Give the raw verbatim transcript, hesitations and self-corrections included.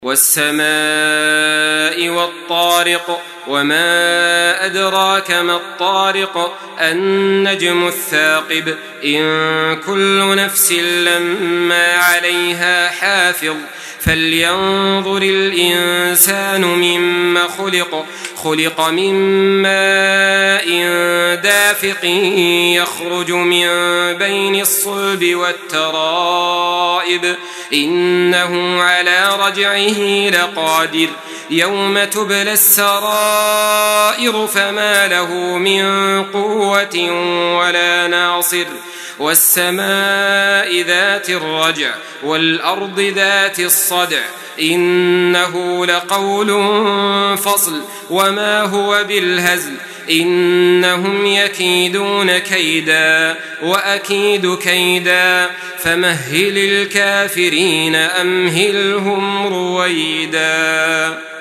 والسماء والطارق وما أدراك ما الطارق النجم الثاقب إن كل نفس لما عليها حافظ فلينظر الإنسان مما خلق خلق من ماء دافق يخرج من بين الصلب والترائب إنه على رجعه لقادر يوم تبلى السرائر فما له من قوة ولا ناصر والسماء ذات الرجع والأرض ذات الصدع إنه لقول فصل وما هو بالهزل إنهم يكيدون كيدا وأكيد كيدا فمهل الكافرين أمهلهم رويدا.